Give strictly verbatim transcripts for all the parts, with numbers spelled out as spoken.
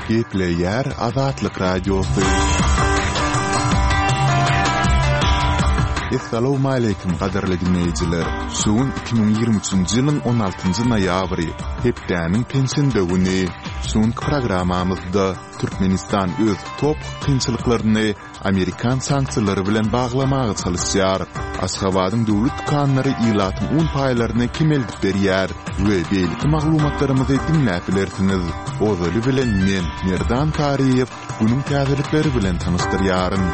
Gepleyer Azatlyk Radiosu. Assalamu alaykum qadarly dinleyijiler. Suun iki bin ýygrimi üçinji ýylyň on altynjy noýabry, hepdäniň pensiýa güni. Suun programmamyzda Türkmenistan öz top kynçylyklaryny Amerikan sanksiýalary bilen baglamagy çalışýar. Aşgabatyň döwlet kanunlary ýylatyň on paýlaryny kemeldip berýär we beýlik maglumatlarymyzy dinläp bilersiniz. Ozaly bilen men Merdan Tariýew günüň täzelikleri bilen tanystyryarym.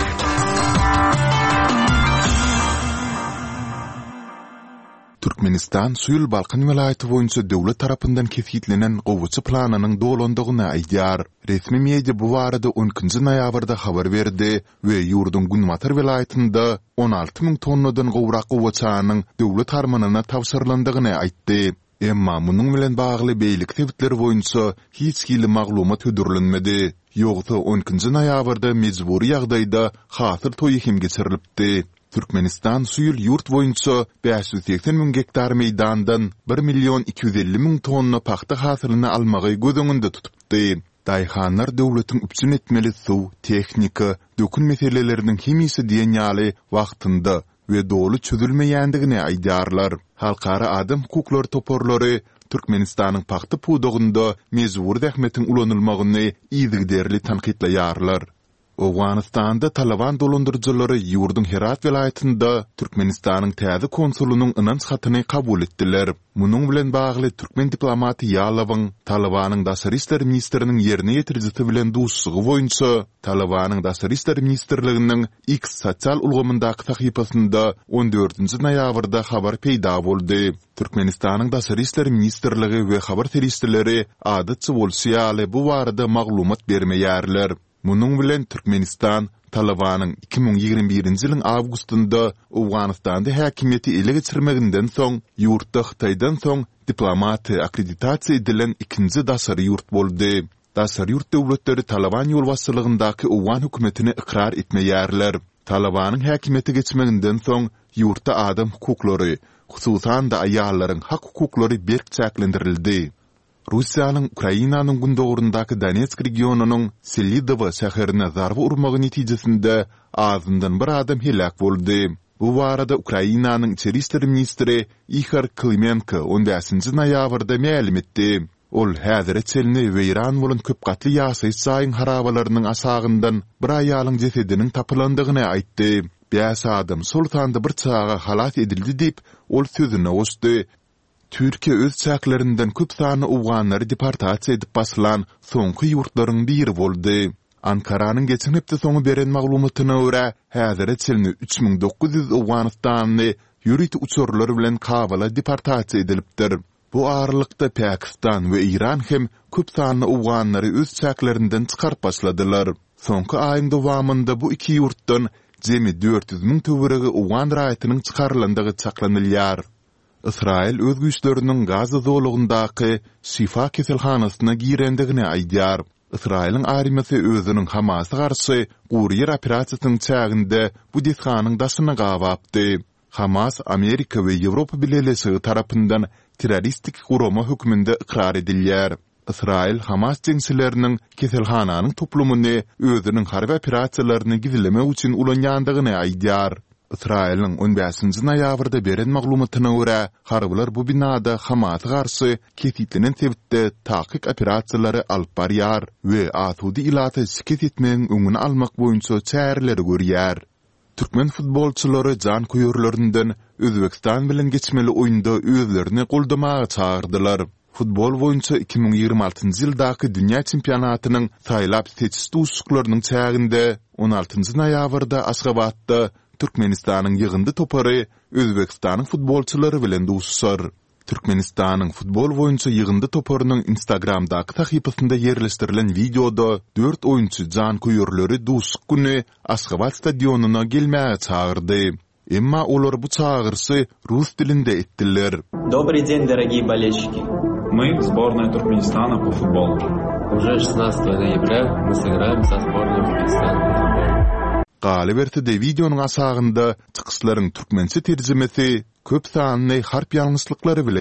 Türkmenistan Suyul Balkan vilayeti boýunça döwlet tarapyndan kefitlenen gowuçy planynyň dolandygyny aýdýar. Resmi media bu barada on ikinji noýabrda habar berdi we ýurdun Günmatar vilayetinde on alty ming tonnadan gowrak gowuçanyň döwlet tarmanyna tawsyrlandygyny aýtdy. Emma munyň bilen bagly beýlik tebitleri boýunça hiç hili maglumat hödürlenmedi. Ýogsa on ikinji noýabrda mejburi ýagdaýda hasyr toýy hem geçirilipdi. Türkmenistan suyul yurt boyunca beş yüz seksen min gektar meydandan bir milyon iki yüz elli min tonna paxta hasylyny almagy gözüňinde tutupdy. Daýhanlar döwletiň üpsün etmeli suw, tehnika, dökün meseleleriniň hemisi diýen ýaly wagtynda we dolu çözülmeýändigini aýdýarlar. Halkara adam hukuklary toporlary Türkmenistanyň paxta pudugynda mejbur zähmetiň ulanylmagyny ýygyderli tanqidlaýarlar. Awganistanda Taliban dolandyrjylary ýurdun Herat vilayetinde Türkmenistanyň täze konsulunyň ynanç hatyny kabul etdiler. Munyň bilen bagly türkmen diplomaty Ýalawyň Talibanyň daşary işler ministriniň ýerine ýetirjisi bilen duşsugy boýunça Talibanyň daşary işler ministrliginiň X sosial ulgamyndaky sahypasynda on dördünji noýabrda habar peýda boldy. Türkmenistanyň daşary işler ministrligi we habar teristleri adatçy bolsaýaly bu barada maglumat bermeýärler. Munyň bilen Türkmenistan Talibanyň iki bin ýygrimi birinji ýylyň awgustynda Awganistanda häkimiýeti ele geçirmeginden soň ýurtda Hytaýdan soň diplomati akkreditasiýa edilen ikinji daşary ýurt boldy. Daşary ýurt döwletleri Taliban ýolbaşçylygyndaky Awgan hökümetini ikrar etmeýärler. Talibanyň häkimiýeti geçmeginden soň ýurtda adam hukuklary, hususan da aýallaryň hak hukuklary berk çäklendirildi. Russiýanyň Ukrainanyň gündogurundaky Donetsk regionunyň Selidovo şäherine zarby urmagy netijesinde azyndan bir adam helak boldy. Bu barada Ukrainanyň içeri işler ministri Ihor Klimenko on beşinji noýabrda ma'lum etdi. Ol häzir çelini we Iran bolan köp gatly ýaşaýyş saýyň harabalarynyň asagyndan bir aýalyň jesediniň tapylandygyny aýtdy. Beş adam sultanda bir çağa halat edildi diýip ol sözüne oşdy. Türkiye öz çäklerinden köp sany Awganlary deportasiýa edip basylan soňky ýurtlaryň biri boldy. Ankaranyň geçen hepde soňy beren maglumatyna görä, häzir çelini üç bin dokuz yüz Awganistanly ýürüt uçurlary bilen Kabula deportasiýa edilipdir. Bu aralykda Pakistan we Iran hem köp sany Awganlary öz çäklerinden çykaryp başladylar. Soňky aýyň dowamında bu iki ýurtdan jemi dört yüz min töweregi Awgan raýatynyň çykarlandygy çaklanylýar. İsrail öz güýçleriniň Gaza zolugyndaky Şifa keselhanasyna girendigini aýdýar. İsrailiň armiýasy özüniň Hamas'a garşy gurýer operasiýasynyň çäginde bu desganyň daşyny gawapdy. Hamas Amerika we Ýewropa bileşigi tarapyndan terroristik gurama hökmünde ikrar edilýär. İsrail Hamas jeňçileriniň keselhananyň toplumuny özüniň harby operasiýalaryny gizlemek üçin ulanýandygyny aýdýar. İsrail'in on beşinji noýabrda beren maglumatyna görä, harbylar bu binada Hamas'a garşy kefitlenen sebitde takyk operasiýalary alyp barýar we atudy ilata şikayet etmegiň öňüni almak boýunça çäreleri görýär. Türkmen futbolçylary jan koýurlaryndan Özbekistan bilen geçmeli oýunda özlerini goldamaga çağırdylar. Futbol boýunça iki bin ýygrimi altynjy ýyldaky dünýä çempionatynyň saýlap seçiş duşuklarynyň çäginde on altynjy noýabrda Aşgabatda Türkmenistanyň ýygyndy topary Özbekistanyň futbolçylary bilen duşşar. Türkmenistanyň futbol boýunça ýygyndy toparynyň Instagramdaky sahypasynda ýerleşdirilen videoda dört oýunçy jan koýurlary duşuk güni Aşgabat stadionuna gelmäge çağırdy. Emma olar bu çağırşy rus dilinde etdiler. Добрый день, дорогие болельщики. Мы сборная Туркменистана по футболу. Уже шестнадцатого ноября мы сыграем со сборной Узбекистана по футболу. Galy berdi videonyň asagynda çykyşlaryň türkmençe terjimesi köp sanly harp ýalňyşlyklary bilen